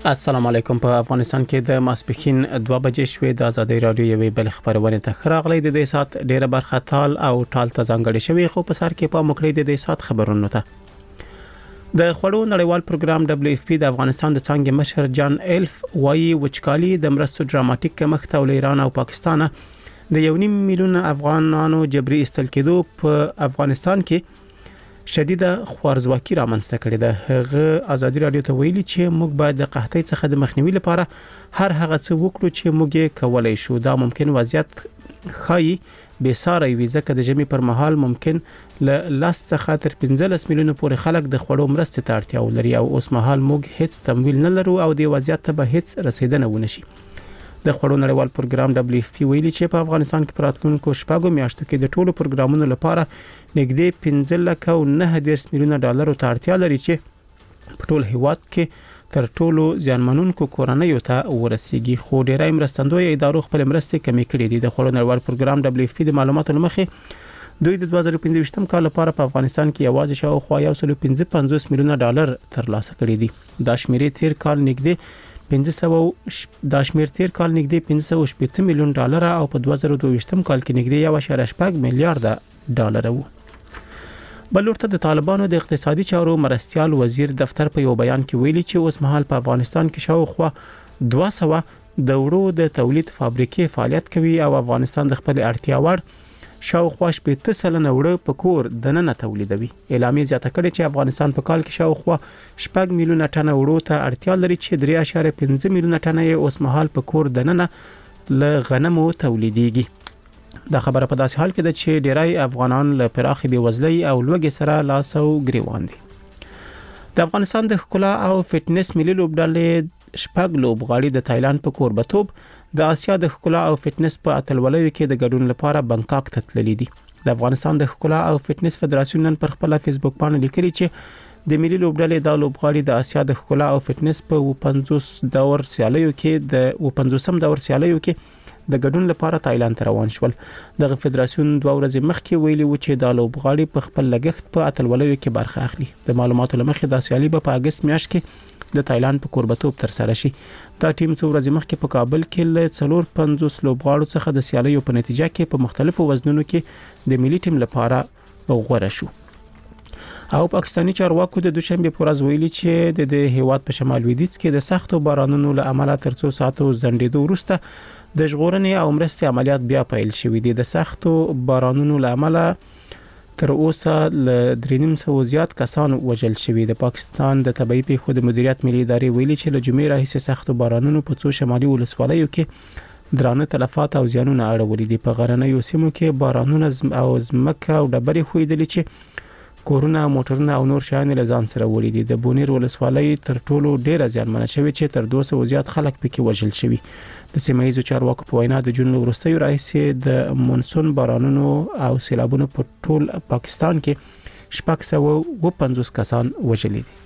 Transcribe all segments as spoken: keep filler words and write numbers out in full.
السلام علیکم. په افغانستان کې د ماسپښین دوه بجې شوې د ازادي رادیو یوې بل خبرونه ته خراغلي د دې سات ډیره برخه تال او ټال ته ځانګړې شوې خو په سر کې په مکړې د دې سات خبرونه ته د خړو نړیوال پروګرام دبليو اف پی د افغانستان د څنګه مشر جان ایلف وایي وچکالي د مرستو ډراماټیک کمښت او ایران او پاکستان د یو نیم میلیون افغانانو جبري استل کېدو په افغانستان کې شدیده خوارزواکي رامنځته کړې ده. هغه ازادي رادیو ته ویلي چې موږ باید د قحطۍ څخه د مخنیوي لپاره هر هغه څه وکړو چې موږ یې کولای شو. دا ممکن وضعیت خایي به ساري وي ځکه د جمی پر مهال ممکن ل لاس څخه تر پنځلس میلیون پورې خلک د خړو مرستې ته اړتیا ولري او اوس مهال موږ هیڅ تمویل نه لرو او د وضعیت ته به هیڅ رسیدنه ونشي. د خړو نړیوال پروګرام دبليو اف پی ویلي چې په افغانستان کې پراتلونکو شپږو میاشتو کې د ټولو پروګرامونو لپاره نږدې پنځه لک او نه دېرش میلیونه ډالر ته اړتیا لري چې په ټول هیواد کې تر ټولو ځانمنونکو کورنیو ته ورسیږي. خو ډیری مرستندوی ادارو خپل مرستې کمی کړې دي. د خړو نړیوال پروګرام دبليو اف پی د معلوماتو لمخې دوی د دوه زره پنځه کال لپاره په افغانستان کې یوازې شاوخوا یو سل پنځه پنځوس میلیونه ډالر ترلاسه کړي دي. دا شمیرې تیر کال نږدې پنځه سوه د شمیر تیر کال نږدې پنځه سوه شپږ میلیون ډالر او په دوه زره دوه کال کې نږدې یو اشاریه شپږ میلیارډ ډالر وو. بل ورته د طالبانو د اقتصادي چارو مرستيال وزیر دفتر په یو بیان کې ویلي چې اوس مهال په افغانستان کې شاوخوا دوه سوه د وړو د تولید فابریکې فعالیت کوي او افغانستان د خپل اړتیا وړ شاوخوا شپږ سلنه وړو په کور د نن تولیدوي. اعلامیه زیاته کړې چې افغانستان په کال کې شاوخوا شپږ میلیونه ټنه وړو ته اړتیا لري چې درې اشاریه پنځه میلیونه ټنه یې اوس مهال په کور د نن له غنمو تولیديږي. دا خبره په داسې حال کې ده چې ډیری افغانان له پراخي بېوزلۍ او لوږې سره لاس او ګریوان دي. د افغانستان د ښکلا او فټنس ملي لوبډلې شپږ لوبغاړي د تایلند په کوربتوب د آسیا د ښکلا او فټنس په اتلولیو کې د ګډون لپاره بنکاک ته تللي دي. د افغانستان د ښکلا او فټنس فدراسیون نن پر خپل فیسبوک باندې لیکلي چې د ملي لوبډلې د لوبغاړي د آسیا د ښکلا او فټنس په پنځوس دور سیالیو کې د پنځوسم دور سیالیو کې د ګډون لپاره تایلند ته روان شول. دغه فدراسیون دوه ورځې مخکې ویلي و چې د لوبغاړي په خپل لګښت په اتلولیو کې برخه اخلي. د معلوماتو لمخې د سیالي په اگست میاشت کې د تایلند په کوربتوب تر سره شي. دا ټیم څو ورځې مخکې په کابل کې له څلور پنځوس لوبغاړو څخه د سیالیو په نتیجه کې په مختلفو وزنونو کې د ملي ټیم لپاره غوړه شو. او پاکستاني چارواکو د دوشنبه پر ورځ ویلي چې د دې هیواد په شمال لویدیځ کې د سختو بارانونو له امله تر څو ساعتو زندیدو وروسته د ژغورنې او مرستې عملیات بیا پیل شوې دي. د سختو بارانونو له امله تر اوسه ل درې نیم سوه زیات کسان وژل شوي. د پاکستان د طبيعي پیښو د مدیریت ملي ادارې ویلي چې له جمعې راهیسې سختو بارانونو په څو شمالي ولسوالیو کې درانه تلفات او زیانونه اړولي دي. په غرنیو سیمو کې بارانونه او ځمکه او ډبرې خویدلې چې کورونه، موټرونه او نور شیان له ځان سره وړي دي. د بونیر ولسوالۍ تر ټولو ډیره زیانمنه شوې چې تر دوه سوه زیات خلک پکې وژل شوي. د سیمایي چارواکو په وینا د جون وروستیو راهیسې د مونسون بارانونو او سیلابونو په ټول پاکستان کې شپږ سوه اووه پنځوس کسان وژلي دي.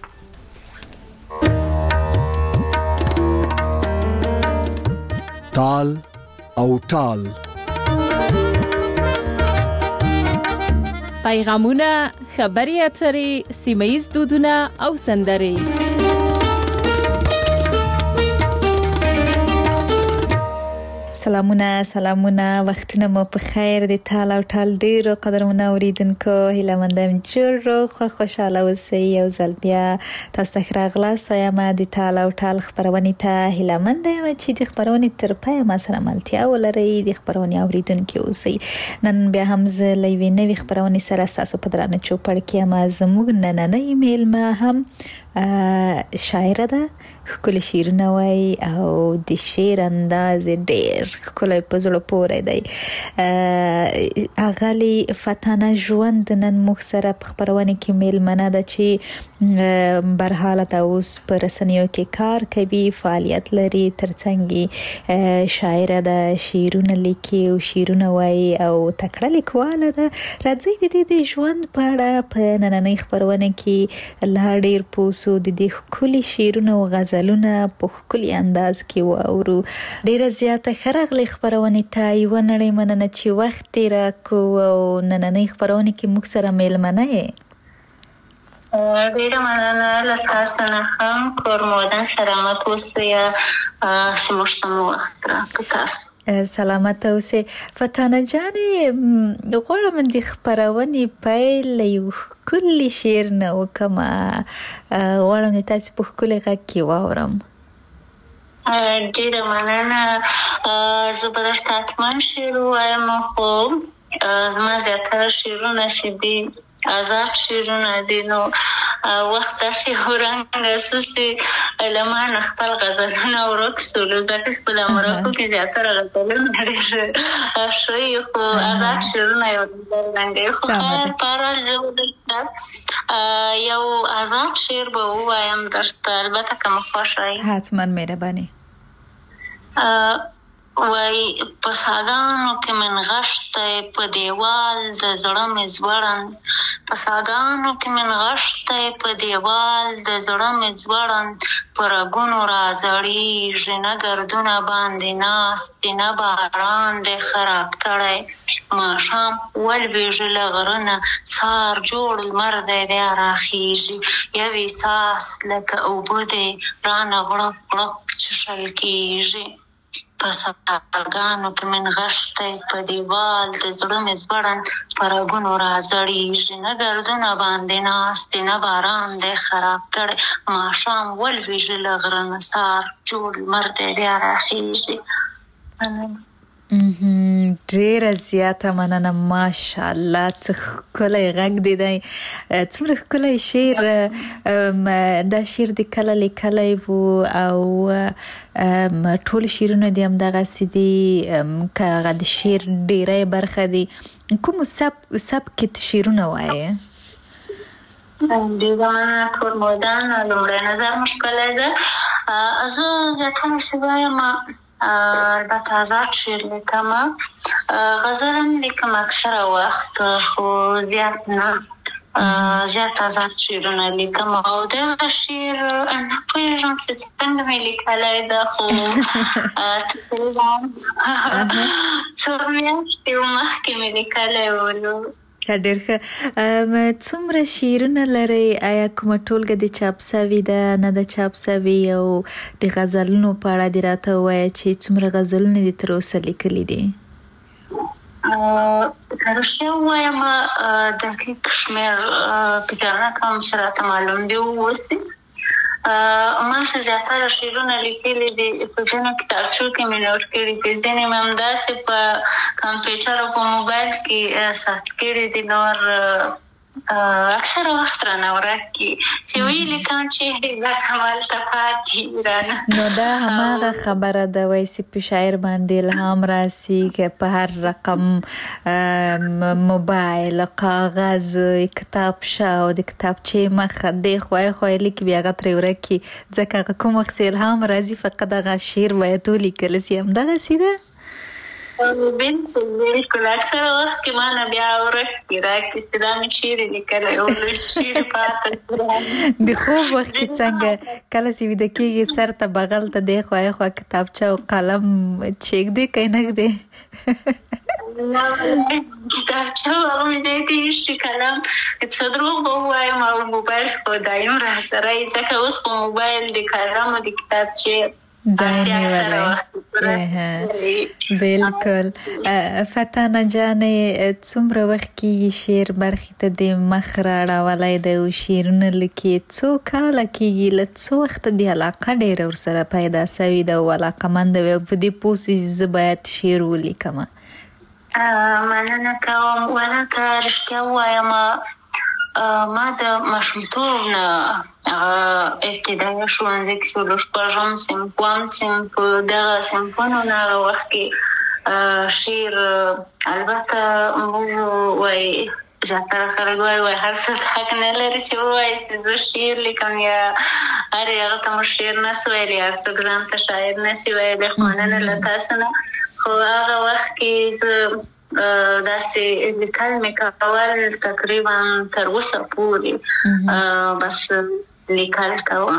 تال او ټال پیغامونه، خبري اترې، سیمایي دودونه او سندرې. سلامونه سلامونه وختونه مو په خیر. د تال او ټال ډیرو قدرمنه اوریدونکو هیله مندم جوړ خو خوشاله اوسئ. یو ځل بیا تاسو ته راغلاست یم د تال او ټال خبرونه ته هیله مندم چې د خبرونه تر پای ما سره ملتیا ولرئ. د خبرونه اوریدونکو اوسئ. نن بیا هم زه لوي نوې خبرونه سره تاسو په درانه چوپړ کې ما زموږ نننې ایمیل ما هم شاعر ده، ښکلي شعرونه وایي او د شعر انداز ډېر ښکلی په زړه پورې دی. اغلی فتانه ژوند نن موږ سره په خپرونه کې میلمنه ده چې برحاله ته اوس په رسنیو کې کار کوي، فعالیت لري، ترڅنګ شاعره ده، شعرونه لیکي او شعرونه وایي او تکړه لیکواله ده. راځئ د دې د ژوند په اړه په نننۍ خپرونه کې لا ډېر پوه سو، د دې ښکلي شعرونه او غزلونه په ښکلي انداز کې واورو. ډېره زیاته ښه راغلې خپرونې ته. یوه نړۍ مننه چې وخت تېره کړو او نننۍ خپرونه کې موږ سره میلمنه یې. ډیره مننه له تاسو نه هم کور مودن سلامت اوسئ سمشت مو وخت راکړ تاسو سلامت اوسئ. فتانه جانې غواړم د خپرونې پیل یو ښکلی شعر نه وکړم، غواړم د تاسو په ښکلي غږ کې واورم. ډیره مننه. زه به درته حتما شعر ووایم، خو زما زیاتره شعرونه چې دي آزاد شعرونه دي، نو وخت داسې ورنګ اساسي لمن خپل غزلونه ورک سولو ځکه چې په امریکا کې زیاتره غزلونه ډېر شوي، خو آزاد شعرونه یو ډېر خو خیر پارال زه یو آزاد شعر به ووایم درته، البته که مو خوښ وي. حتما مهرباني. وای په ساګانو کې من غشته په دیوال د زړه مې زوړن، په ساګانو کې من غشته په دیوال د زړه مې زوړن، په رګونو راځړېږي نه ګردونه باندې ناست دي، نه باران دی خراب کړی ماښام ولویږي له غره نه، سهار جوړ لمر دی بیا راخیږي، یو احساس لکه اوبه دی رانه غړپ غړپ څښل کېږي، په ساګانو کې من غشته په دیوال د زړه مې زوړن، په رګونو راځړېږي نه ګردونه باندې ناست دي، نه باران دی خراب کړی ماښام ولویږي له غره نه، سهار جوړ لمر دی بیا راخیږي. ډیره زیاته مننه. ماشاءالله څه ښکلی غږ دی دی، څومره ښکلی شعر. دا شعر د کله لیکلی و او ټول شعرونه دي همدغسې دي، که هغه د شعر ډیری برخه دي کوم سبک شعرونه وایې؟ دیوانه کور مودن لومړی نظر مو ښکلی ده. زه زیاتره چې وایم البته آزاد شعر لیکم، غزل هم لیکم اکثره وخت، خو زیات نه، زیات آزاد شعرونه لیکم. او دغه شعر نه پوهېږم چې څنګه مې لیکلی ده، خو تقریبا څو میاشتې مخکې مې لیکلی و. ډېر ښه. څومره شعرونه لرئ؟ آیا کومه ټولګه د چاپ سوي ده، نه ده چاپ سوي؟ او د غزلونو په اړه دې راته ووایه چې څومره غزلونه دې تر اوسه لیکلي دي؟ که رښتیا ووایم دقیق شمېر فکر نه کوم چې راته معلوم دي واوسي. ما څه زیاتره شعرونه لیکلي دي، په ځینو کتابچو کې مې نوټ کړي دي، ځینې مې همداسې په کمپیوټر او په موبایل کې ثبت کړي دي، نور اکثره وخت رانه ورک کي چې ویې لیکم چې بس همالته پاتې رانه. نو دا هماغه خبره ده، وایي چې په شاعر باندې الهام راسي که په هر رقم موبایل، کاغذ، کتابچه او د کتابچې مخ دی خوای خوای لیکي، بیا هغه ترې ورک کي، ځکه هغه کوم وخت چې الهام راځي فقط هغه شعر باید ولیکل سي. همدغسې ده؟ بالکل بالکل. اکثره وخت کې ما نه بیا ورک کي راکړي چې دا مې چیرې لیکلی او چیرې پاته. د خوب وخت کې څنګه کله چې ویده کېږي سر ته بغل ته دی خوا خوا کتابچه او قلم چیږدې که یې نږدې؟ کتابچه هغه مې دی کېږي، قلم څه دروغ به ووایم او موبایل خو دایم را سره یي، ځکه اوس خو موبایل د قلم او د کتابچې ځای نیولی. بالکل. فتانه جانې څومره وخت کېږي شعر برخې ته د مخ راړولی دی او شعرونه لیکي؟ څو کاله کېږي؟ له څو وخته د علاقه ډېره ورسره پیدا سوې ده او علاقمنده وي او په دې پوه سي زه باید شعر ولیکم؟ مننه کوم. ونه که رښتیا ووایم ما د ماشومتوب نه ابتدایي ښوونځي کې چې شپږم صنف اووم صنف په دغه صنفونو نه هغه وخت کې شعر البته موږ وایي زیاتره خلک وایي وایي هر څوک حق نه لري چې ووایي چې زه شعر لیکم یا هر هغه ته مو شعر نه سو ویلی، هر څوک ځان ته شاعر نه سي ویلی. خو مننه له تاسو نه. خو هغه وخت کې زه داسې لیکل مې کول تقریبا تر اوسه پورې بس لیکل کوم.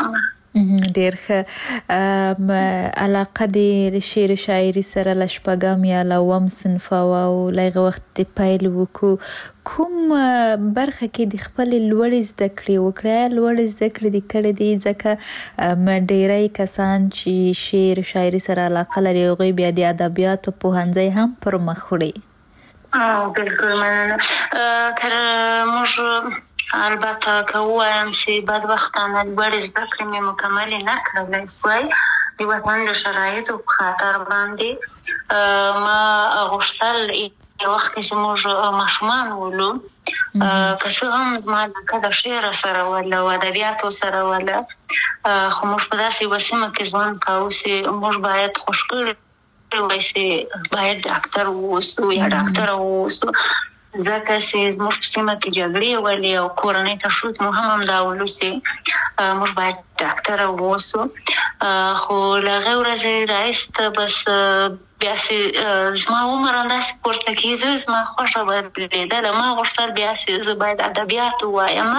ډیر ښه. علاقه د شعر و شاعري سره له شپږم یا لوم صنف او لږ وخت د پیل وکړو، کوم برخه کې د خپل لوړې زده کړې وکړه؟ لوړې زده کړې د کړې دي ځکه ډیری کسان چې شعر و شاعري سره علاقه لري هغوی بیا د ادبیاتو پوهنځی هم پر مخ وړي. بالکل مننه. تر موږ البته که ووایم چې بدبختانه لوړې زده کړې مې مکملې نه کړلی سوای د وطن د شرایطو په خاطر باندې. ما غوښتل یو وخت چې موږ ماشومان ولو، که څه هم زما علاقه د شعر سره وله او ادبیاتو سره وله، خو موږ په داسې یوه سیمه کې ژوند کوو چې موږ باید خوش کړي وای چې باید ډاکټر واوسو یا ډاکټره واوسو، ځکه چې زموږ په سیمه کې جګړې ولې او کورنۍ تشویق مو هم همدا ولو چې موږ باید ډاکټره واوسو. خو له هغې ورځې راایسته بس بیا چې زما عمر همداسې پورته کېده، زما خوښه بدلېدله. ما غوښتل بیا چې زه باید ادبیات ووایم.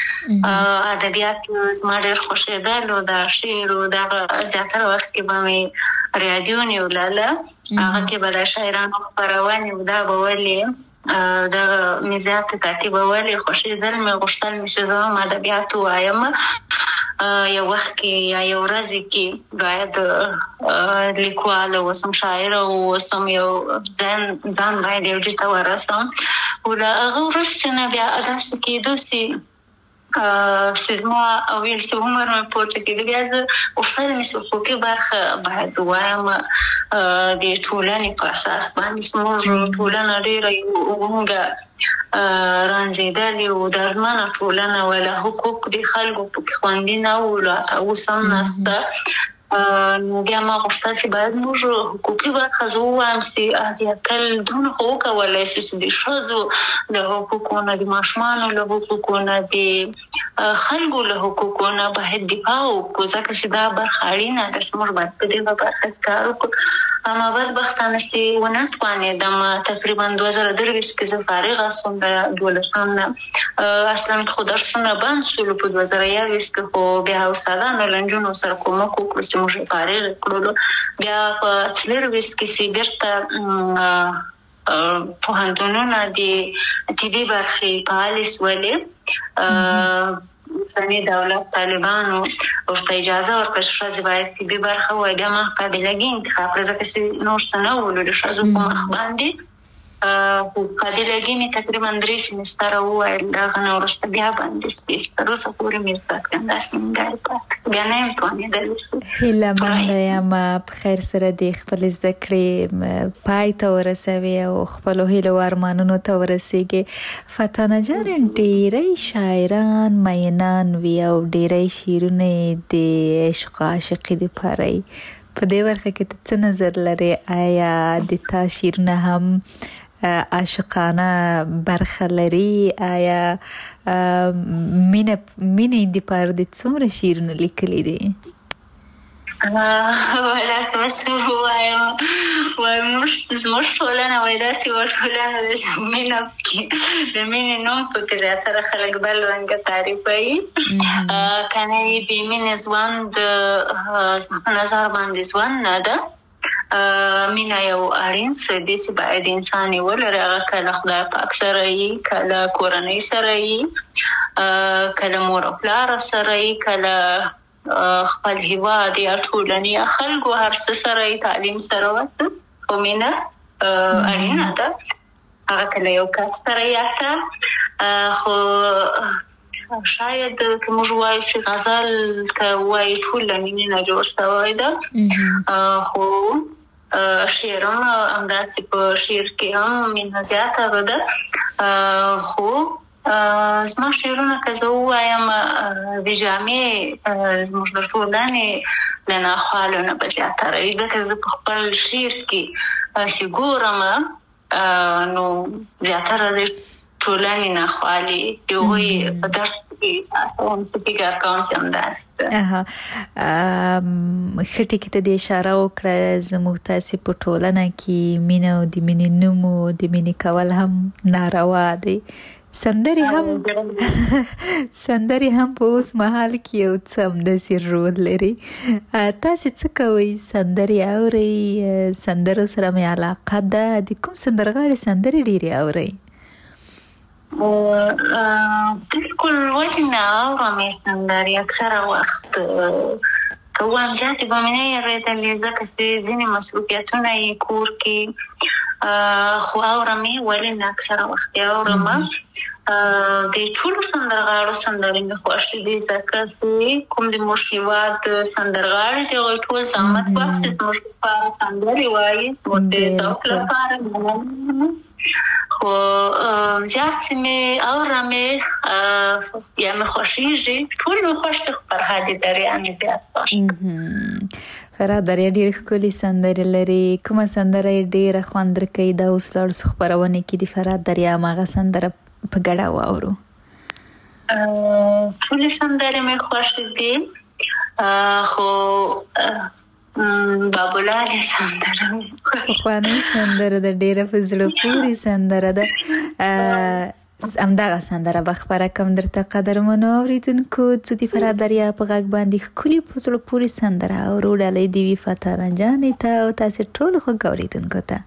ادبیات زما ډېر خوښېدل او د شعر او دغه زیاتره وخت کې به مې رادیو نیوله، هغه کې به د شاعرانو خپرونې او دا به ولې دغه مې زیاته کاتبه ولې خوښېدل. مې غوښتل مې چې زه هم ادبیات ووایم. یو وخت کې یا یو ورځ کې باید لیکواله اوسم، شاعره اوسم، یو ځان ځان باید یو ځای ته ورسم. او له هغه وروسته نه بیا داسې کېدو چې چې زما ویل چې عمر مې پورته کېده، بیا زه غوښتل مې چې حقوقي برخه باید ووایم د ټولنې په اساس باندې. زموږ ټولنه ډېره یو غونګه رانځېدلې او درمنه ټولنه وله، حقوق د خلکو پکې خوندي نه وو، لا اوس هم نشته. نو بیا ما غوښتل چې باید موږ حقوقي برخه زه ووایم چې هیکل دونه خو وکولی شي چې د ښځو له حقوقو نه، د ماشومانو له حقوقو نه، د خلکو له حقوقو نه باید دفاع وکړو، ځکه چې دا برخه اړینه ده چې موږ باید په دې برخه کې کار وکړو. اما بدبختانه چې ونه توانېدم. تقریبا دوه زره درویشت کې زه فارغه شوم د دولسم نه. اصلا خو درسونه بند شولو په دوه زره یوویشت کې، خو بیا استادانو له نجونو سره کومک وکړو چې موږ یې فارغ کړلو. بیا په څلرویشت کې چې بیرته پوهنتونونه د طبي برخې فعالې شولې. ځینې دولت طالبانو ورته اجازه ورکړه چې ښځې باید طبي برخه ووایي. بیا ما قابلګي انتخاب کړه ځکه چې نور څه نه ولو د ښځو په مخ باندې. خو قابلګي مې تقریبا درې سیمستره وویل، د هغه نه وروسته بیا باندې سپیس تر اوسه پورې مې زده کړم، داسې نیمګړې پاتې بیا نه یم توانېدلی. هیله یم په خیر سره د خپل زده کړې پای ته ورسوي او خپلو هیلو او ارمانونو ته ورسیږي. فتانه جان، ډیری شاعران مینان وي او ډیری شعرونه د عشق او عاشقۍ دپاره وي. په دې برخه کې ته څه نظر لرې؟ آیا د تا شعرونه هم عاشقانه برخه لري؟ آیا مینه مینې دپاره د څومره شعرونه لیکلي دي؟ وایي داسې څه ووایم، وایي زموږ ټولنه وایي داسې یوه ټولنه ده چې مینه پکې د مینې نوم پکې زیاتره خلک بل رنګه تعریفوي. که نه یې بې مینې ژوند زما په نظر باندې ژوند نه ده. مینه یو اړین څه دی چې باید انسان یې ولري. هغه کله خدای پاک سره وي، کله کورنۍ سره وي، کله مور او پلار سره وي، کله خپل هیواد یا ټولنې یا خلکو هر څه سره یې، تعلیم سره وڅه. خو مینه اړینه ده. هغه کله یو کس سره یا ته. خو شاید که موږ وایو چې غزل که وایي ټول له مینې نه جوړ شوی ده، خو شعر هم همداسې په شعر کې هم مینه زیاته ده. خو زما شعرونه که زه ووایم د جامع زموږ د ټولنې له ناخوالو نه به زیاتره وي، ځکه زه په خپل شعر کې چې ګورم نو زیاتره د ټولنې ناخوالې د هغوی په درد کې احساسوم، څه فکر کوم چې همداسې ده. ښه ټکي ته دې اشاره وکړه. زموږ تاسې په ټولنه کې مینه او د مینې نوم او د مینې کول هم ناروا دی. سندري هم سندري هم په اوس مهال کې یو څه همداسې رول لري. تاسې څه کوئ؟ سندري اورئ؟ سندرو سره مې علاقه ده. د کوم سندرغاړي سندري ډېرې اورئ؟ بالکل ولې نه اورم سندري. اکثره وخت که وایم زیاتې به مې نه اورېدلې ځکه چې ځینې مصروفیتونه یې کور کې، خو اورم یې ولې نه اکثره وخت یې اورم. د ټولو سندرغاړو سندرې مې خوښ دي ځکه چې کوم د موږ هېواد سندرغاړي دي هغوی ټول زحمت باسي، زموږ لپاره سندرې وایي، زموږ د ذوق لپاره. خو زیات چې مې اورم یا مې خوښېږي، ټول مې خوښ دي، خو فرهاد دریا مې زیات خوښ. فرهاد دریا ډېرې ښکلې سندرې لري. کومه سندره یې ډېره خوند درکوي؟ دا اوس لاړو خپرونې کې د فرهاد دریا هماغه سندره په ګډه واورو. ټولې سندرې مې خوښ دي، خو بابولالې سندره پخوانۍ سندره ده، ډېره په زړه پورې سندره ده. همدغه سندره به خپره کړم درته قدرمنو اورېدونکو. زه د فرهاد دریا په غږ باندې ښکلې په زړه پورې سندره اورو. ډالۍ دې وي فتح رنجانې ته او تاسې ټولو خوږ اورېدونکو ته.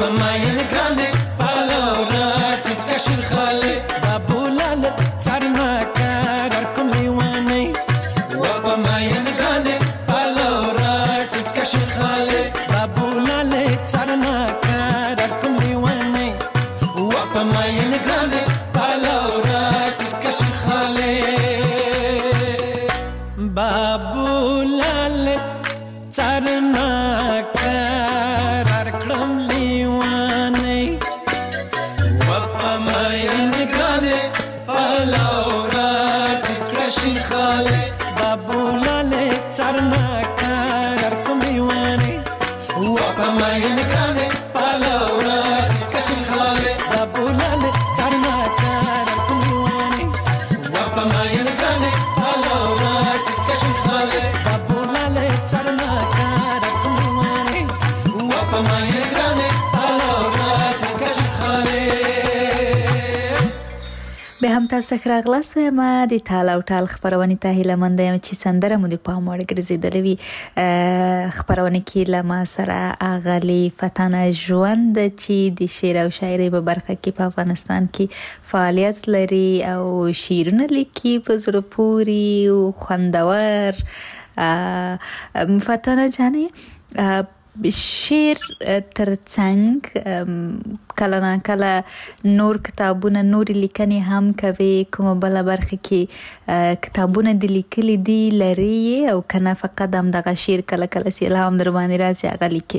وبماين كاني بالورات تكشر خالي بابولال صارناك داركم ليواني وبماين كاني بالورات تكشر خالي بابولال صارناك داركم ليواني وبماين كاني بالورات تكشر خالي بابولال صارناك داركم ليواني وبماين كاني بالورات تكشر خالي بابولال صارناك داركم ليواني وبماين كاني بالورات تكشر خالي بابولال صارناك داركم ليواني وبماين كاني بالورات تكشر خالي بابولال صارناك داركم ليواني وبماين كاني بالورات تكشر خالي به هم تاسو ښه راغلاست ما د ټال او ټال خبرونه ته هیله مند یم چې سندره مو د پام وړ ګرځیدلې وي خبرونه کې لما سره اغلی فتانه ژوند چې د شعر او شاعري په برخه کې په افغانستان کې فعالیت لري او شعرونه لیکي په زړه پوري او خوندور فتانه جانې شعر ترڅنګ کله نه کله نور کتابونه نور لیکنې هم کوي کومه بل برخه کې کتابونه د لیکلي دي لري او کنه فقط هم دغه شعر کله کله سي الهام در باندې راځي هغه لیکي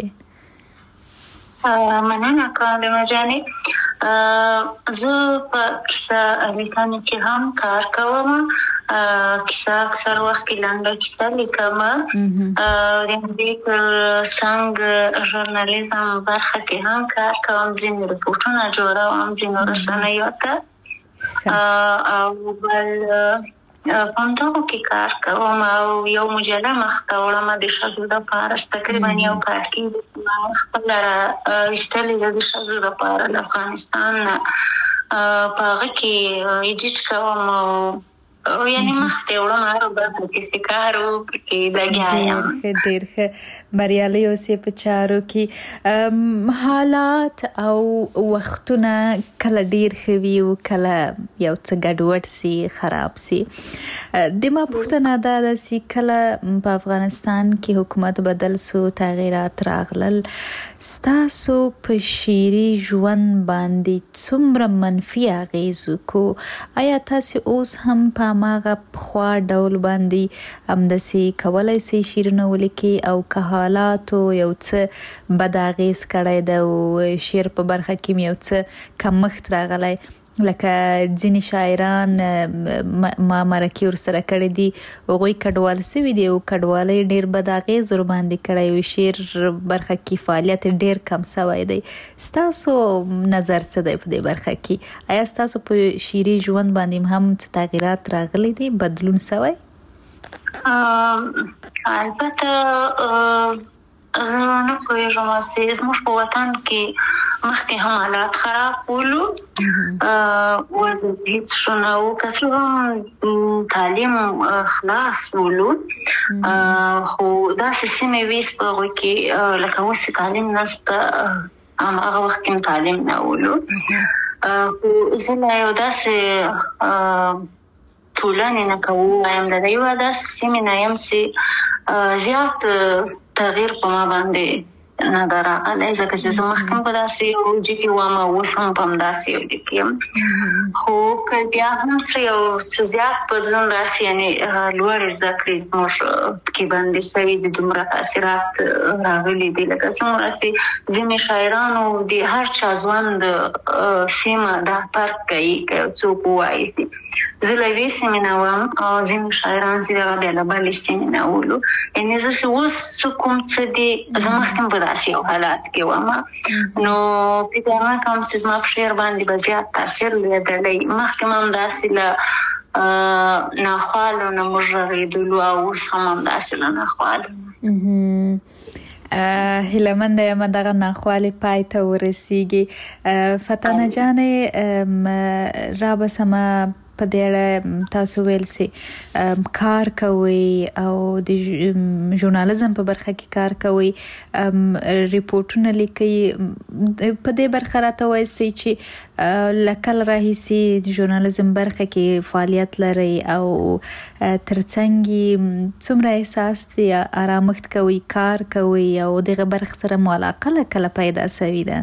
مننه کوم جانې زه په کیسه لیکنه کې هم کار کوم کیسه اکثر وخت کې لنډه کیسه لیکم د دې څنګه ژورنالیزم برخه کې هم کار کوم ځینې رپورټونه جوړوم ځینې رسنیو ته او بل پانتاغو کې کار کوم او یو مجله مخته وړم د شذو د پارس تقریبا یو پارکی خپل را استلې د شذو د پار افغانستان په هغه کې ایډیټ کوم او یعنی مخته وړم هر برخه کې سکارو کې دګایم ډېر ښه بریالي اوسې په چارو کې حالات او وختونه کله ډېر ښه وي او کله یو څه ګډوډ سي خراب سي د ما پوښتنه دا ده چې کله په افغانستان کې حکومت بدل سو تغیرات راغلل ستاسو په شعري ژوند باندې څومره منفي اغېز وکړو آیا تاسو اوس هم په ماغه خوا ډول باندې همداسې کولای سي شعرونه ولیکي او که حالات یو څه بد اغېز کړی د شعر په برخه کې یو څه کمښت راغلی لکه ځینې شاعران ما مرکې ورسره کړې دي هغوی کډوال سوي دي او کډوالۍ ډېر بد اغېز ورباندې کړی او شعر برخه کې فعالیت ډېر کم سوی دی ستاسو نظر څه دی په دې برخه کې آیا ستاسو په شعري ژوند باندې هم څه تغیرات راغلي دي بدلون سوی البته زه نه پوهېږم چې زموږ په وطن کې مخکې هم حالات خراب ولو وضعیت هیڅ ښه نه و که څه هم تعلیم خلاص ولو خو داسې سیمې وې چې په هغوی کې لکه اوس چې تعلیم نشته هماغه وخت کې تعلیم نه ولو خو زه لا یو داسې ټولنې نه که ووایم د یوه داسې سیمې نه یم چې زیات تغییر په ما باندې نه ده راغلی ځکه چې زه مخکې هم په داسې یو ځای کې وم او اوس هم په همداسې یو ځای کې یم خو که بیا هم څه یو څه زیات بدلون راسي یعنې لوړې زده کړې زموږ کې باندې سوي دي دومره تاثیرات راغلي دي لکه څومره چې ځینې شاعرانو د هر چا ژوند سیمه دا فرق کوي که یو څوک ووایي چې زه له یوې سیمې نه وم او ځینې شاعران چې دغه بیا له بلې سیمې نه ولو یعنې زه چې اوس څه کوم څه دي زه مخکې هم په داسې یو حالات کې وم نو فکر نه کوم چې زما په شعر باندې به زیات تاثیر لیدلی مخکې هم همداسې له ناخوالو نه موږ غږېدلو او اوس هم همداسې له ناخوالو هیلهمنده یم دغه ناخوالې پای ته ورسیږي فتانه جانې را بسمه په دې اړه تاسو ویل سي کار کوي او د ژورنالیزم په برخه کې کار کوي ریپورتونه لیکي په دې برخه راته وایي چې لکل راهيسي د ژورنالیزم برخه کې فعالیت لري او ترڅنګ څومره احساس دی آرامښت کوي کار کوي او دغه برخه سره ملاقات کله پیدا شوی ده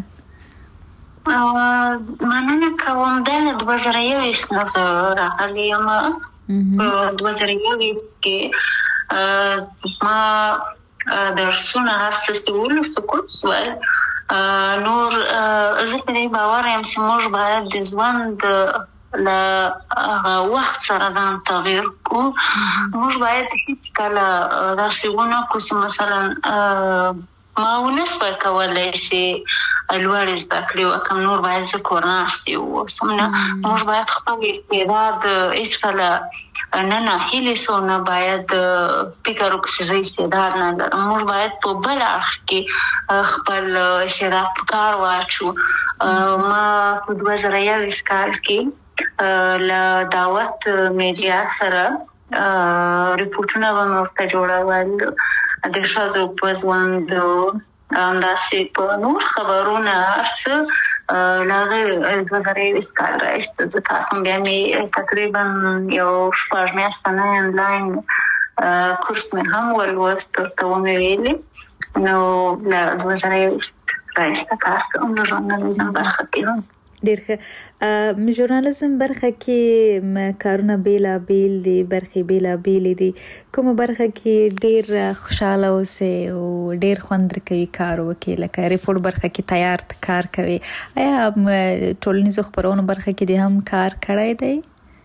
مننه کوم د دوه زره یوولس نه راغلی یم دوه زره یوولس کې ما درسونه هر څه سول سکوت سول نور زه په دې باور یم چې موږ باید د ژوند له وخت سره ځان تغیر کو موږ باید هیڅ کله داسې ونه کو چې مثلا ما ونس په کولای شي لوړ زده کړې وکم نور باید ذکر ناستي او سمونه موږ باید خپل استعداد هیڅ کله نه نه هیله سو نه باید فکر وکړو استعداد نه موږ باید په بل اړخ کې خپل استعداد په کار واچو ما په دوه زره یوولس کال کې له دعوت میډیا سره ریپورتونه ورته جوړول د شاذو په ځوند انداسې په نور خبرونه څه لاغه دوه زره یوولس کال راځي ځکه هم بیا مې تقریبا یو شپږ میاشتې نه انلاین کورس مې هم ولوست ته مې ویلي نو له دوه زره یوولس راځي کار کوم نو ژورنالیزم برخه کې ډیر ښه ژورنالیزم برخه کې کارونه بیلا بیل دي برخه بیلا بیل دي کومه برخه کې ډیر خوشاله اوسئ او ډیر خوند کوي کار وکړي لکه ریپورت برخه کې تیار کار کوي آیا ټولنیزو خبرونو برخه کې دې هم کار کړی دی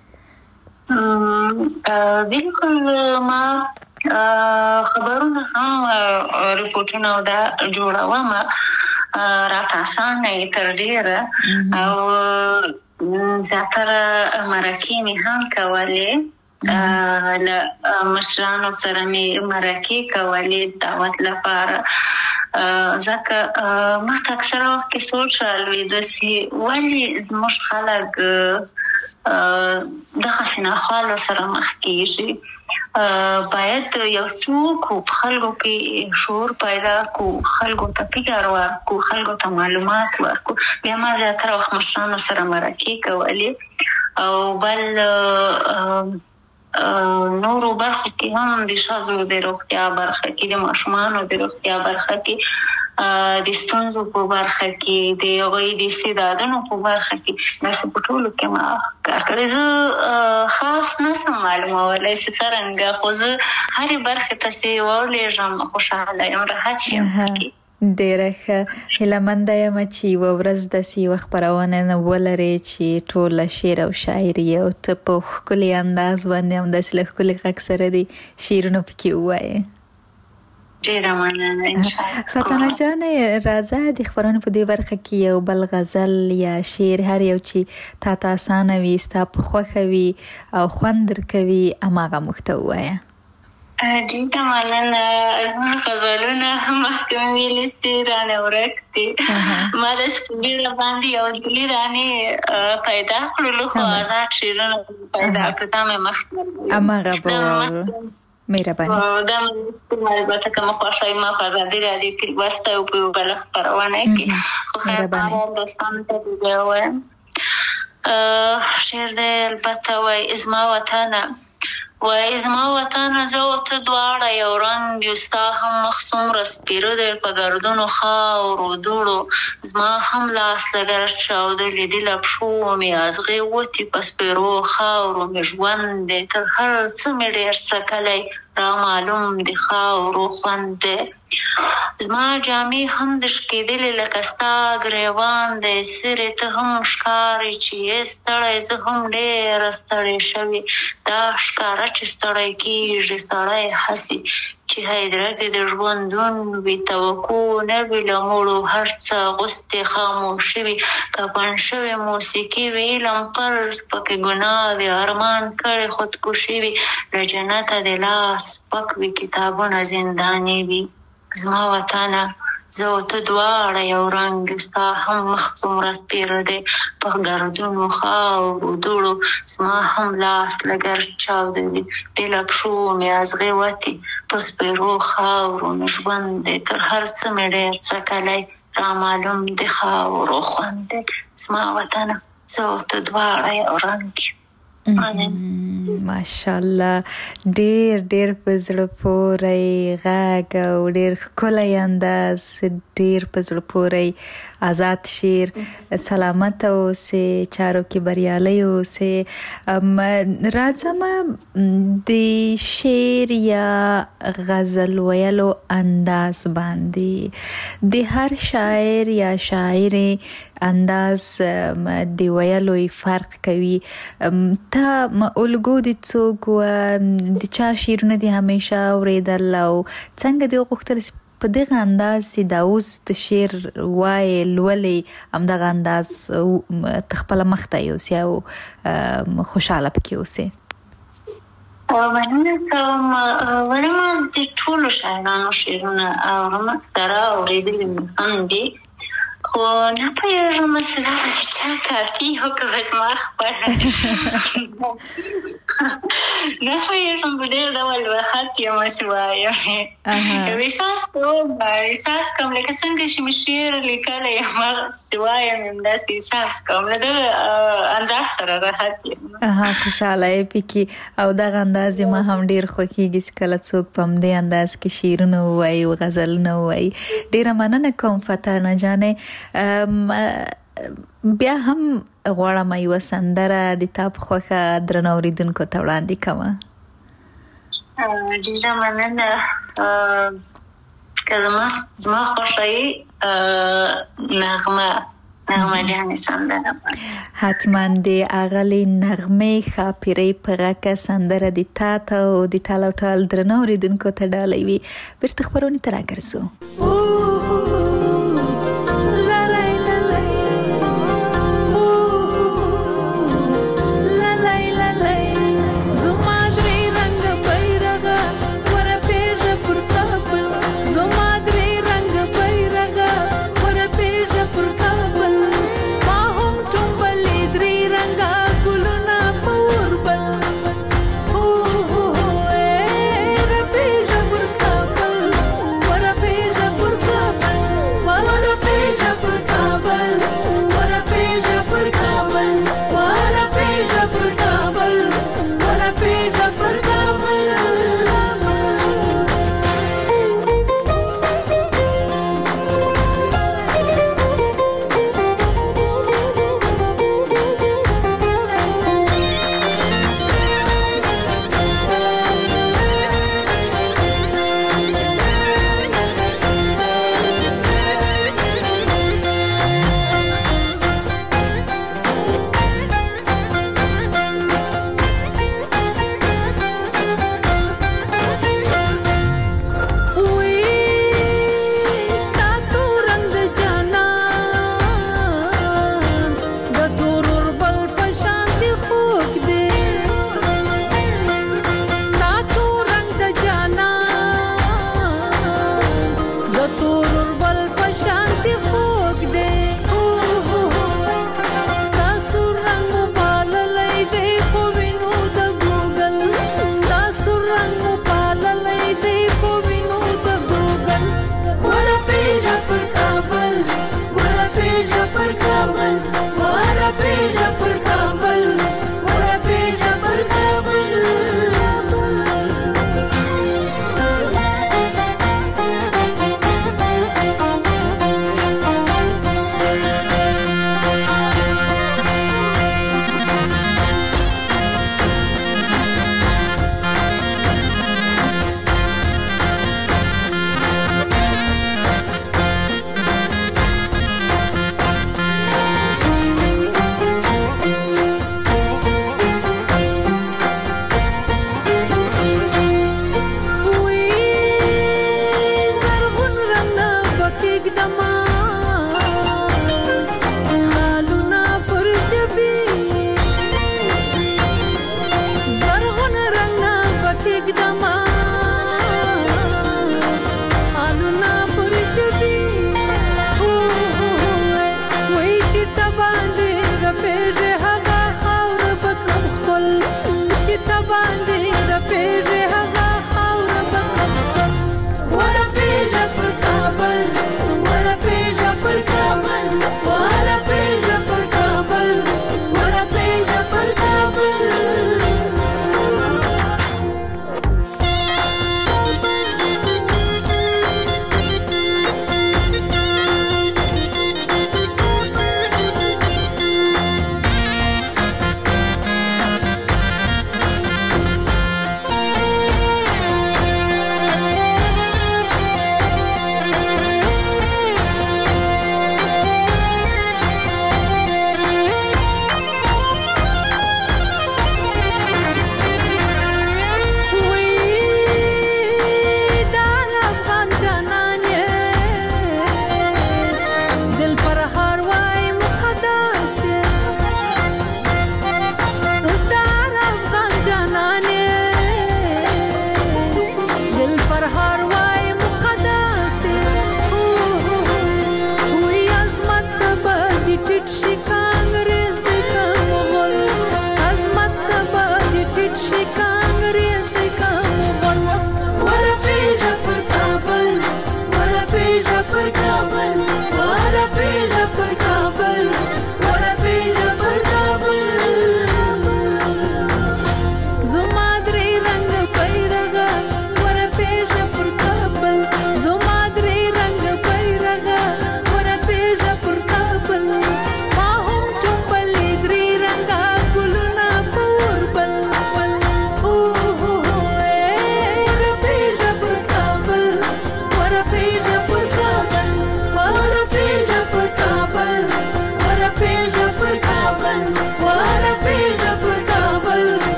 بالکل ما خبرونه هم ریپورتونه دا جوړوم راته اسانه تر ډیره او زیاتره مرکې مې هم کولې له مشرانو سره مې مرکې کولې دعوت لپاره ځکه ما اکثره وخت کې سوچ راوړی د سي ولی زموږ خلک د خاصه حال سره مخ کیږي باید یو څوک په خلکو کې شعور پیدا کو خلکو ته فکر ورکو خلکو ته معلومات ورکو بیا ما زیاتره وخت مشرانو سره مرکې کولې او بل نورو برخو کې هم د شازو د روغتیا برخه کې د ماشومانو د روغتیا برخه کې د ستونزو په برخه کې د هغوی د استعدادونو په برخه کې داسې په ټولو کې ما کار کړی زه خاص نشم معلومولی چې څرنګه خو زه هرې برخې ته چې ولېږم خوشحاله یم راحت یم ډیره ښه هیلهمنده یم چې یوه ورځ داسې یوه خپرونه ولرې چې ټوله شعر او شاعري او ته په ښکلي انداز باندې همداسې له ښکلي غږ سره دې شعرونه پکې ووایې ډیره مننه انشاءالله فتانه جانې راځه د خبرونو په دې برخه کې یو بل غزل یا شعر هر یو چې تا ته اسانه وي ستا په خوښه وي او خوند درکوي هماغه موږ ته ووایه ډیره مننه زما غزلونه مخکې مې ویلي چې رانه ورک دي ما داسې په بیړه باندې یو دلي رانې پیدا کړلو خو آزاد شعرونه پیدا کړه دا مې مخکې هماغه به مهرباني دا البته کوم خوښه ما په ازادي راډیو کې لوسته او په بل خبرونه کې خو خیر دوستانو ته دی وایم شعر دې البته وای ازما وطن وای ازما وطن زه او ته دواړه یو رنګ یو ستا هم مخ څومره سپېره دی په ګردونو خاورو دوړو زما هم لاس لږ چاودلی دي له پښو مې ازغې وتې په سپېرو خاورو مې ژوند دی تر هر څه مې ډېر څکلی را معلوم د خاورو خوند دی زما جامې هم د شکېدلې لکه ستا ګریوان دی سرې ته هم ښکارې چې یې ستړی زه هم ډېره ستړې شوې دا ښکاره چې ستړی کېږي سړی هسې چې هیدره کې د ژوندون وي توقع نه وي له مړو هر څه غوستې خاموشي وي کفن شوې موسیقي وي علم فرض پکې ګناه وي ارمان کړی خودکشي وي له جنته د لاس پک وي کتابونه زنداني وي زما وطنه زه ته دواړه یو رنګ ستا هم مخ څومره سپېره دی په ګردونو خاورو دوړو زما هم لاس لګر چاودوي بې له پښو مې ازغې وتې په سپېرو خاورو مې ژوند دی تر هر څه مې ډېر څکلی رامعلوم د خاورو خوند دی زما وطنه زه ته دواړه یو رنګ یو. ماشاءالله ډیر ډیر په زړه پورې غږ او ډیر ښکلی انداز ډیر په زړه پورې آزاد شعر سلامت اوسې چارو کې بریالی اوسې راځم د شعر یا غزل ویلو انداز باندې د هر شاعر یا شاعر انداز د ویلو فرق کوي تا الګو د څوک و د چا شعرونه دي همیشه اوریدل او څنګه دی غوښتل په دغه انداز چې دا اوس د شعر وای لولې همدغه انداز تخپل مخته یوسې او خوشحاله پکې اوسې. مننه کوم ولما د ټولو شاعرانو شعرونه اورم اکثره اوریدلي هم دي خو نه پوهېږم مثلا د چا کاپي او که به زما خپله نه پوهېږم په ډېر ډول به خط یم چې وایم یو احساس کوم احساس کوم لکه څنګه چې مې شعر لیکلی یم هغسې وایم همداسې احساس کوم له دغه انداز سره راحت یم خوشحاله یې پکې او دغه انداز ما هم ډېر خوښېږي چې کله څوک په همدې انداز کې شعرونه ووایي او غزلونه ووایي. ډېره مننه کوم فتحانه جانې. بیا هم غواړم یوه سندره د تا په خوښه درنو اورېدونکو ته وړاندې کومه. ډېره مننه که زما زما خوښه یې نغمه نغمه جانې سندره حتما د اغلې نغمې ښاپیرۍ په غږ سندره د تا ته او د ټال او ټال درنو اورېدونکو ته ډالۍ وي. بیرته خپرونې ته راګرځو. Por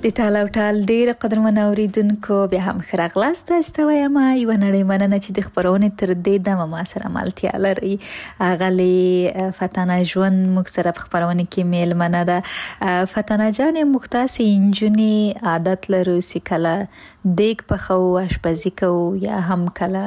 د تاله او ټال ډېر قدرمن اوریدونکو بیا هم ښه راغلاست. استوایم یوه نړۍ مننه چې د خپرونې تر دې دمه ما سره ملتیا لري. اغلې فتانه ژوند موږ سره په خپرونې کې میلمنه ده. فتانه جانې موږ تاسې نجونې عادت لرو چې کله دیګ پخوو، اشپزي کوو، یا هم کله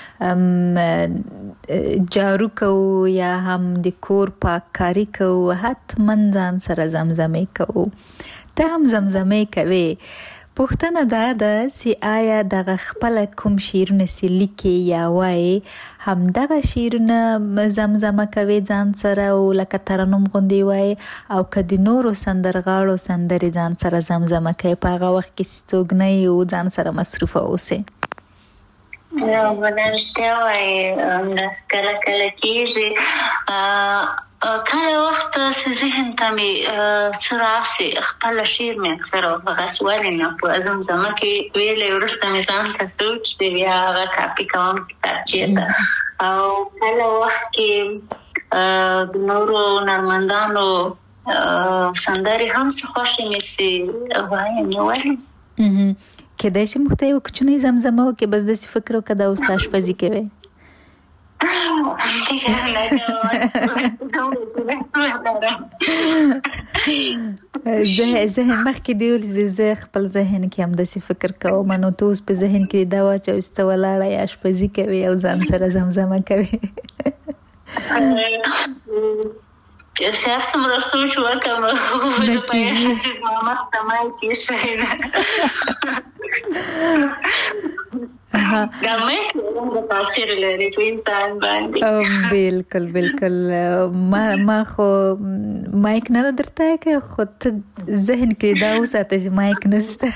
جارو کوو، یا هم د کور پاککاري کوو، حتما ځان سره زمزمې کوو. ته هم زمزمې کوي. پوښتنه دا ده چې آیا دغه خپل کوم شعرونه چې لیکي یا وایي هم دغه شعرونه زمزمه کوي ځان سره او لکه ترنم غوندې وایي، او که د نورو سندرغاړو سندرې ځان سره زمزمه کوي په هغه وخت کې چې څوک نه یې او ځان سره مصروفه اوسئ؟ نو بله رښتیا وایي، همداسې کله کله کېږي. کله وخت چې ذهن ته مې څه راسي، خپله شعر مې اکثره هغسې ولې نه په زمزمه کې ویلی، وروسته مې ځان ته سوچ دی، بیا هغه کاپي کوم کتابچې ته. او کله وخت کې د نورو هنرمندانو سندرې هم څه خوښې مې چې وایم، نو ولې کېدای شي موږ ته یوه کوچنۍ زمزمه وکړې، بس داسې فکر وکړه دا اوس ته اشپزي کوې. ذهن مخکې دی ولې زه خپل ذهن کې هم داسې فکر کوم، نو ته اوس په ذهن کې دا واچوه چې ته ولاړه یې اشپزي کوې او ځان سره زمزمه کوې. صرف څومره سوچ وکړم زه پوهېږم چې زما مخ ته مایک ایښی ده. دا مایک څنګه تاثیر لري په انسان باندې؟ بالکل بالکل. ما ما خو مایک نه درته که خو ته ذهن کې دا وساته چې مایک نشته.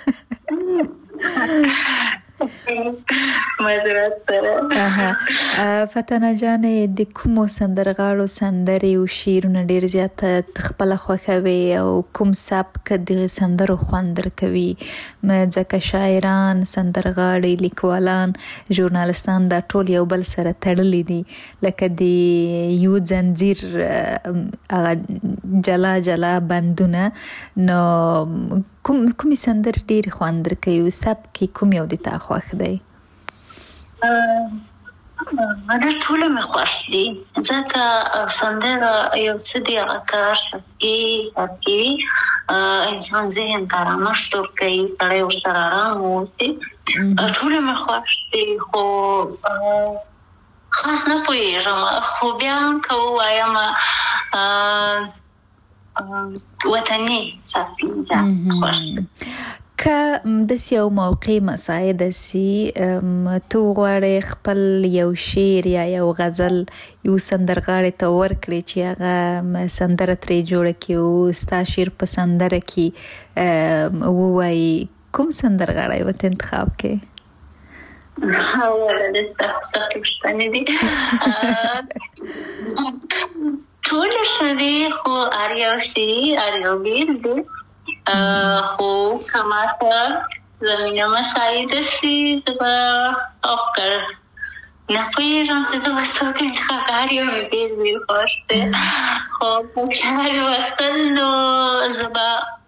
مزرات سره. فتانه جانې د کومو سندرغاړو سندرې او شعرونه ډېر زیات خپله خوښوي او کوم سبک د سندرو خوند درکوي؟ ځکه شاعران، سندرغاړي، لیکوالان، ژورنالستان دا ټول یو بل سره تړلي دي، لکه د یو زنځیر هغه جلا جلا بندونه. نو کوم کومې سندرې ډېرې خوند درکوي او سبک کوم یو د تا خوښ دی؟ ماده ټوله مې خوښ دي، ځکه سندره یو څه دی هغه کار سبکي سبکي انسان ذهن ته رامشت ورکوي، سړی ورسره ارام واوسي. ټوله مې خوښ دي، خو خاص نه پوهېږم، خو بیا هم که ووایم وطني سبکي ځان خوښ دي. که داسې یو موقع مساعده سي ته وغواړې خپل یو شعر یا یو غزل یو سندرغاړي ته ورکړې چې هغه سندره ترې جوړه کړي او ستا شعر په سندره کې ووایي، کوم سندرغاړی به ته انتخاب کړې؟ اوله د سخت سخت پوښتنې دي. ټوله ښه دي، خو هر یو سي هر یو بېل دی. خو که ماته زمینه مساعده سي زه به افکر نه پوهېږم چې زه به څوک انتخاب کړم، هر یو مې بېل بېل خوښ دی. خو په شعر لوستل نو زه به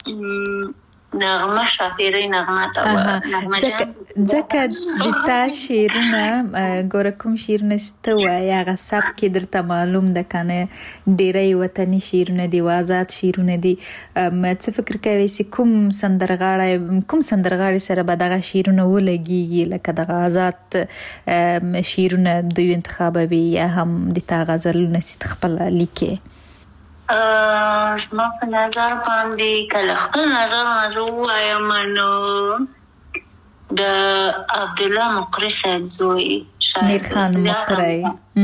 نغمه شافیري نغمه ته نغمه جان، ځکه د تا شعرونه ګوره کوم شعرونه چې ته وایې هغه سبک یې درته معلوم ده که نه، ډېری وطني شعرونه دي او آزاد شعرونه دي. څه فکر کوې چې کوم سندرغاړی کوم سندرغاړي سره به دغه شعرونه ولګېږي، لکه دغه آزاد شعرونه دوی انتخابوي یا هم د تا غزلونه چې ته خپله لیکې؟ زما په نظر باندې کله خپل نظرونه زه ووایم، نو د عبدالله مقری صاحب زوی میرخان مقری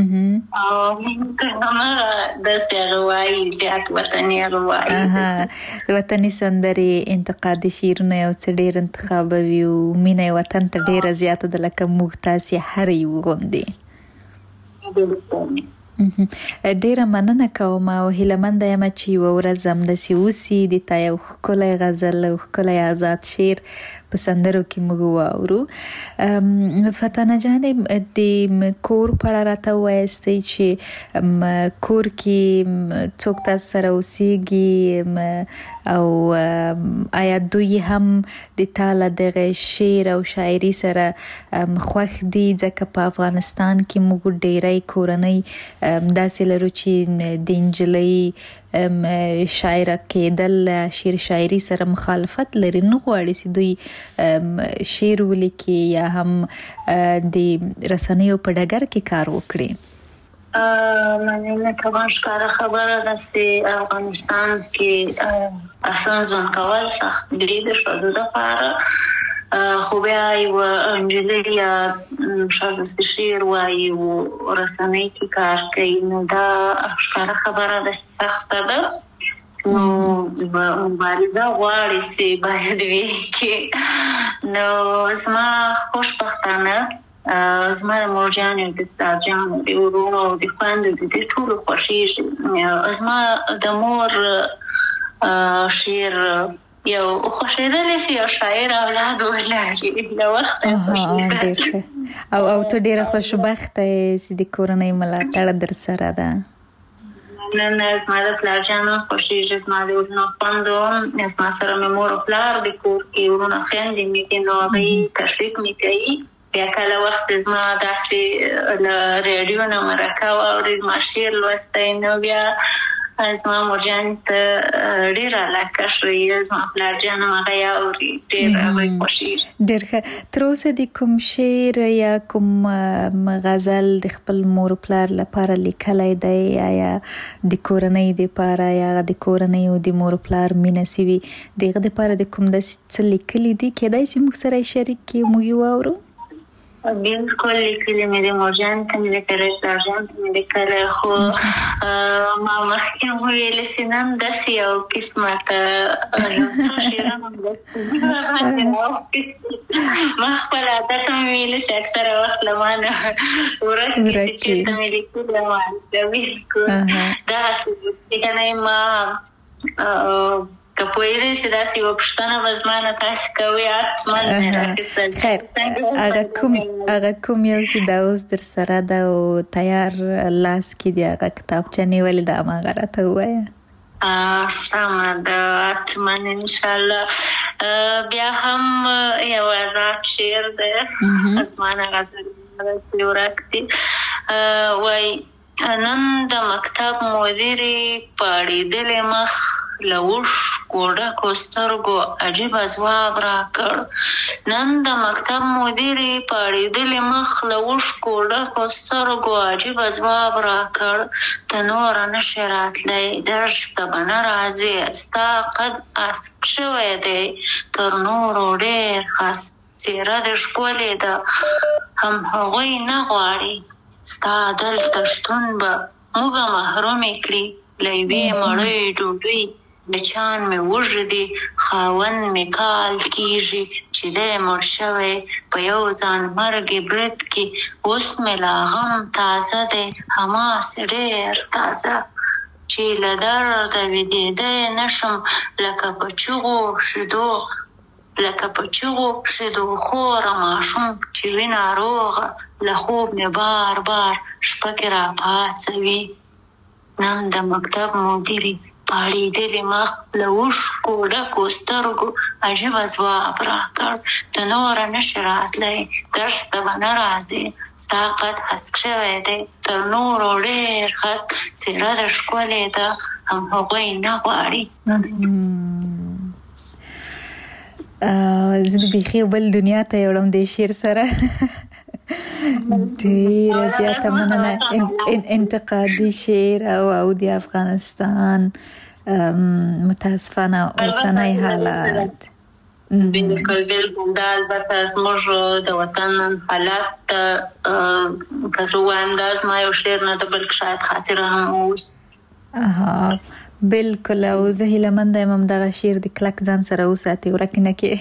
داسې هغه وایي، زیات وطني هغه وایي. وطني سندرې، انتقادي شعرونه یو څه ډېر انتخابوي او مینه یې وطن ته ډېره زیاته ده، لکه موږ تاسې هر یو غوندې. ډیره مننه کوم او هیلهمنده یم چې یوه ورځ همداسې اوسي د تا یو ښکلی غزل او ښکلی آزاد شعر په سندرو کې موږ واورو. فتانه جانې د کور په اړه راته وایستئ چې کور کې څوک تاسو سره اوسېږي او آیا دوی هم د تاله دغه شعر او شاعري سره خوښ دي؟ ځکه په افغانستان کې موږ ډېری کورنۍ داسې لرو چې د نجلۍ شاعره کېدل شعر شاعري سره مخالفت لري، نه غواړي چې دوی شعر ولیکي یا هم د رسنیو په ډګر کې کار وکړي. مننه کوم. ښکاره خبره ده چې افغانستان کې اصلا ځوان کول سخت دي د ښځو لپاره، خو بیا یو نجلۍ یا ښځه چې شعر وایي او رسنۍ کې کار کوي، نو دا ښکاره خبره ده چې سخته ده. نو مبارزه غواړي چې باید وي کې. نو زما خوشبختانه زما د مور جانې او د پلار جانې د ورونو او د خویندو د دې ټولو خوښېږي. زما د مور شعر یو خوښېدلی چې یو شاعر اولاد ولري له وخته. او او ته ډېره خوشبخته یې چې د کورنۍ ملاتړ در سره ده. نن زما د پلار جانه خوښېږي، زما د ورونو خویندو، زما سره مې مور او پلار د کور کې ورونه خویندې مې دي، نو هغوی تشویق مې کوي. بیا کله وخت زما داسې له ریډیو نه مرکه واوري ما شعر لوستی، نو بیا زما مور جانې ته ډېره علاقه ښیي، زما پلار جان هم هغه یې اوري، ډېر هغوی خوښېږي. ډېر ښه. تر اوسه د کوم شعر یا کوم غزل د خپل مور پلار لپاره لیکلی دی؟ یا د کورنۍ دپاره یا د کورنۍ او د مور پلار مینه سوي د هغه دپاره د کوم داسې څه لیکلي دي؟ کیدای شي موږ سره یې شریک کړي، موږ یې واورو. بالکل لیکلي مې د مور جان ته مې لیکلی، پلار جان ته مې لیکلی، خو ما مخکې هم ویلې چې نن داسې یو قسمته یو څو شعرونه هم داسې ما خپل عادت هم ویلې چې اکثره وخت له ما نه ورک دي چې چېرته مې لیکلي ما بالکل دغسې که نه ما که پوهېدی چې داسې یوه پوښتنه به زما نه تاسې کوئ حتما مې راخیستل. خیر، هغه کوم هغه کوم یو چې دا اوس در سره ده او تیار لاس کې دی هغه کتابچه نیولې ده، هماغه راته ووایه. سمه ده، حتما انشاءالله. بیا هم یو آزاد شعر دی، اسمانه غزل داسې ورک دي، وایي نن د مکتب مدیرې پاړېدلې مخ له اوښکو ډکو سترګو عجیبه ځواب راکړ. نن د مکتب مدیرې پاړېدلې مخ له اوښکو ډکو سترګو عجیبه ځواب راکړ. ته نوره نشې راتلی، درس ته به نه راځې، ستا قد اسک شوی دی تر نورو ډېر خس، څېره دې ښکلې ده هم هغوی نه غواړي، ستا دلته شتون به موږه محرومې کړي له یوې مړۍ ډوډۍ. بچیان مې وږدي، خاوند مې کال کېږي چې دی مړ شوی په یو ځان مرګې برد کې. اوس مې لا غم تازه دی، هماسې ډېر تازه، چې له درده ویدېدی نشم لکه په چغو شیدو لکه په چغو شیدو خوره ماشوم چې وي ناروغه، له خوب مې بار بار شپه کې راپاڅوي. نن د مکتب مدیرې پاړېدلې مخ له اوښکو ډکو سترګو عجیبه ځواب راکړ. ته نوره نشې راتلی، درس ته به نه راځې، ستا قد هسک شوی دی تر نورو ډېر خس، څېره دې ښکلې ده هم هغوی نه غواړي. زه د بیخي بل دنیا ته یوړم د شعر سره. ډېره زیاته مننه. انتقادي شعر او د افغانستان متاسفانه اوسنی حالات. بالکل بالکل دا البته زموږ د وطن حالات ته که زه ووایم دا زما یو شعر نه ده بلکې شاید خاطره هم اوس. بالکل، او زه هیلهمنده یم همدغه شعر د کلک ځان سره وساتې، ورک نه کړې.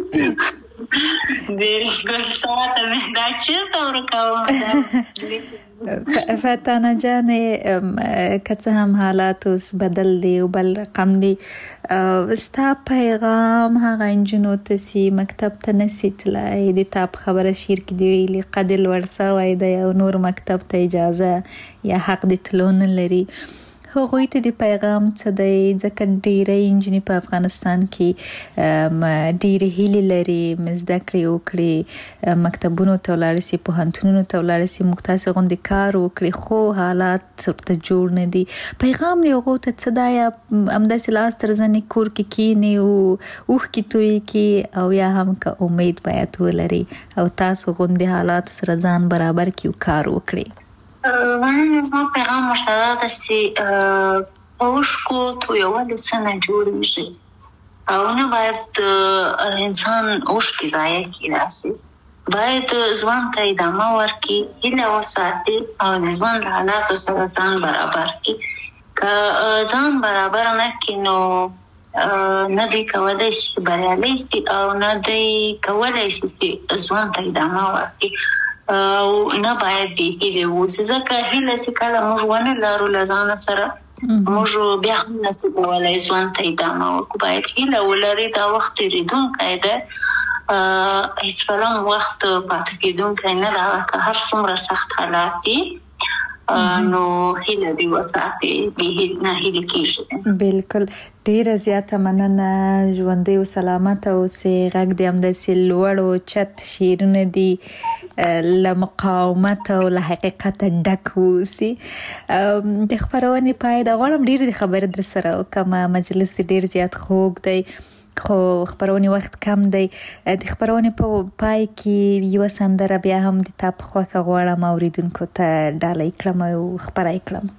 بالکل ساته مې دا چېرته ورکوم. فتانه جان که هم حالات اوس بدل دی او بل رقم دی ستا پیغام هغه انجنو ته سي مکتب ته نسی تلای د تاب خبره شیر کې دی ویلي قدل ورسا وای د یو نور مکتب ته اجازه یا حق د تلون لري هغوی ته د پیغام څه دی ځکه ډېرې انجنې په افغانستان کې ډېرې هیلې لري زده کړې وکړي مکتبونو ته ولاړ سي پوهنتونونو ته ولاړ سي موږ تاسې غوندې کار وکړي خو حالات ورته جوړ نه دي پیغام یې هغو ته څه دی یا همداسې لاس تر زنې کور کې کښېني او اوښکې تویې کړي او یا هم که امید باید ولري او تاسو غوندې حالاتو سره ځان برابر کړي او کار وکړي من زما پیغام ورته دا ده چې په اوښکو تویول څه نه جوړېږي او نه باید انسان اوښکې ضایع کړي داسې باید ژوند ته ادامه ورکړي هیله وساتي او د ژوند له حالاتو سره ځان برابر کړي که ځان برابر نه کړي نو نه دی کولی شي بریالی شي او نه دی کولی شي چې ژوند ته ادامه ورکړي او نه باید بې هیلې واوسي ځکه هیله چې کله موږ ونه لرو له ځانه سره موږ بیا هم نشو کولی ژوند ته ادامه ورکړو باید هیله ولري دا وخت تېرېدونکی دی هېڅ کله وخت پاتې کېدونکی نه ده که هر څومره سخت حالات دي نو هیله دې وساتي نه هیلې کېږي بالکل ډیره زیاته مننه ژوندی او سلامت اوسئ غږ دې همداسې لوړ او چت شعرونه دي له مقاومت او له حقیقت ډک اوسي د خپرونې پای د غواړم ډېرې د خبرې در سره وکړم مجلس ډېر زیات خوږ دی خو خبرونې وخت کم دی د خبرونې په پای کې یوه سندره بیا هم د تا په خوښه غواړم اوریدونکو ته ډالۍ کړم او خپره یې کړم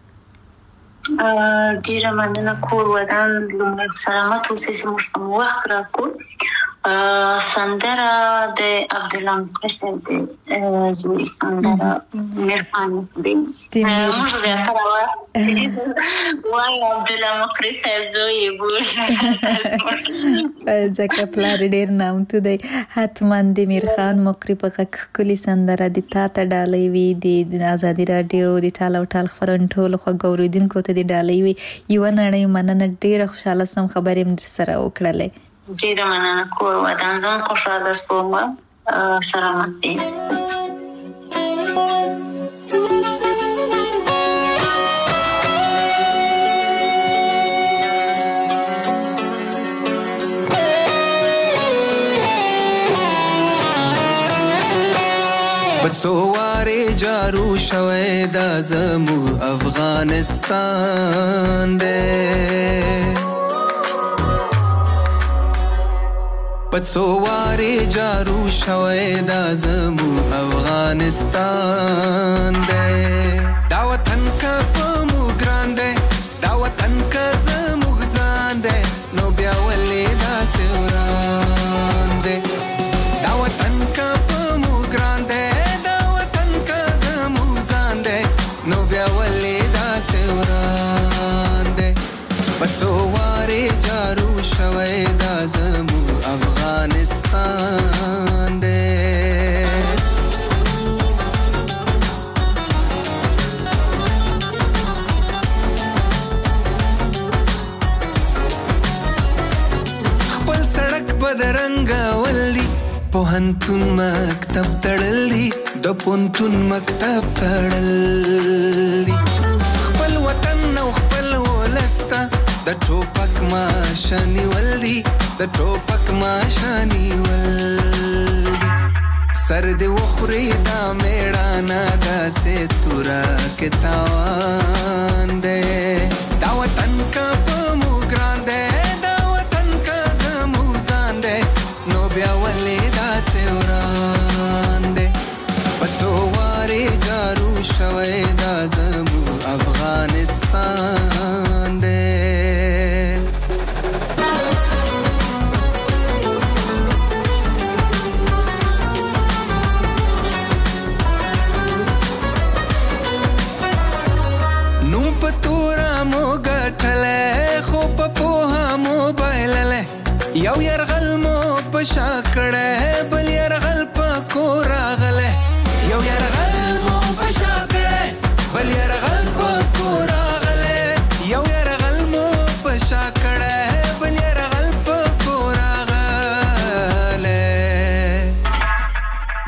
ډېره مننه کور ودان لومړی سلامت اوسئ چې موږ ته مو وخت راکړو سندره د عبدالله مقری صاحب د زوی سندره مهرباني موږ زیاتره وایو عبدالله مقری صاحب زوی یې بول ځکه پلار ډېر نامتو دی حتما د میرخان مقری په غږ ښکلې سندره د تا ته ډالۍ وي د ازادي راډیو د ټال او ټال خپرونې ټولو خوږو اورېدونکو ته د ډالۍ وي یوه نړۍ مننه ډېره خوشحاله سم خبرې مې درسره وکړلې ډېره مننه کور ودان زه هم خوشحاله شوم سلامت دې یاست بڅوارې جارو شوی دا زمو افغانستان دی پڅوارې جارو شوی دا زمو افغانستان دی دا وطن که په مو ګران دی دا وطن که زموږ ځان دی نو بیا ولې داسې وران دی دا وطن که په مو ګران دی دا وطن که زموږ ځان دی نو بیا ولې داسې وران دی پڅوارې جارو شوی دا زمو افغانستان دی خپل سړک بدرنګه ولي پوهنتون مکتب تړلی د پوهنتون مکتب تړلی خپل وطن او خپل ولسته د ټوپک ماشنی ولدي د ټوپک ماشنی ولدي سر دې وخوري دا میړانه داسې تورا کې تاوان دی دا وطن که په مو ګران دی دا وطن که زمو ځان دی نو بیا ولې داسې وران دی پڅوارې جارو شوی دا زمو افغانستان دی یو يرغل مو پشا کړه بل يرغل په کو راغله یو يرغل مو پشا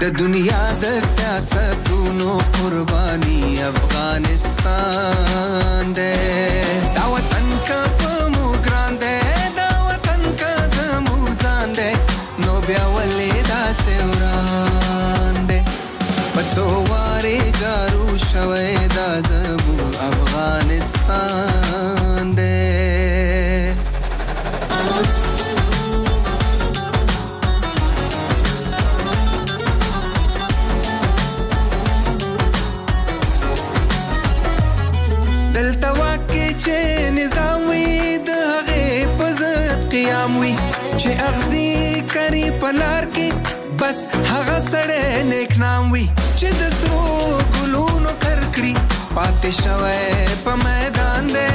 د دنیا د سیاستونو قرباني افغانستان دی دا وطن کا په مو ګران دی دا وطن کا زمو ځان دی نو بیا ولې داسې وران دی په څو وارې جارو شوی دا زمو افغانستان دی دلته واکې چې نظام وي د هغې په ضد قیام وي چې اغزي کري په لار کې بس هغه سړی نیک نام وي چې د سرو ګلونو کرکړي پاتې شوی په میدان دی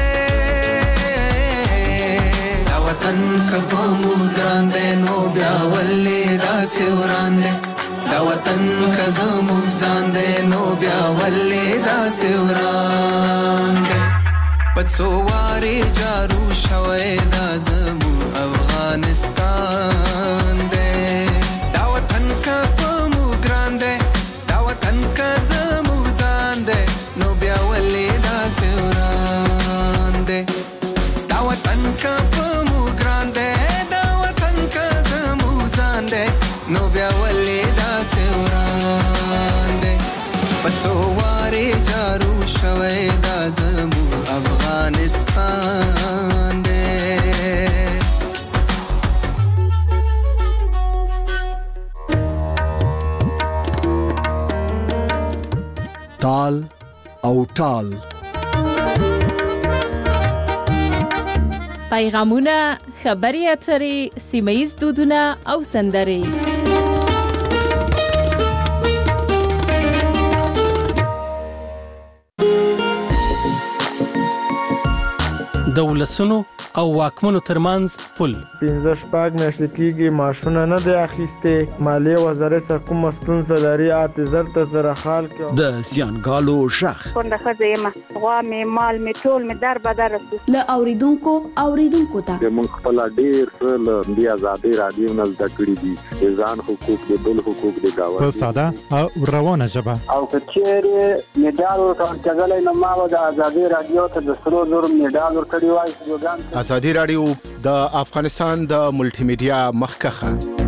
دا وطن که په موږ ګران دی نو بیا ولې داسې وران دی دا وطن که زموږ ځان دی نو بیا ولې داسې وران دی په څو وارې جارو شوی دا زموږ افغانستان دی دا وطن که په موږ ګران دی دا وطن که زموږ ځان دی نو بیا ولې داسې وران دی دا وطن که په موږ ګران دی دا وطن که زموږ ځان دی نو بیا ولې داسې وران دی په څو وارې جارو شوی دا زموږ افغانستان دی تال او ټال پیغامونه، خبري اترې، سیمه ییز دودونه او سندرې. د ولسونو او واکمنو ترمنځ پل پنځه شپږ میاشتې کېږي ماشونه نه دی اخیستې مالیې وزارت څخه کومه ستونزه لري اته زر ته زره خال کې د زیانګالو شخ کونډه ښځه یم غوا مې مال مې ټول مې در بدر رسو له اوریدونکو اوریدونکو ته موږ خپل ډیر له دې آزادۍ رادیو نه زده کړې دي ځان حقوق د بل حقوق د گاوند په ساده او روانه ژبه او کچېره میډال ورکړل کېدل نو ما د آزادۍ رادیو ته د سرو زر میډال ورکړی وای ازادي رادیو د افغانستان د ملټي میډیا مخکخه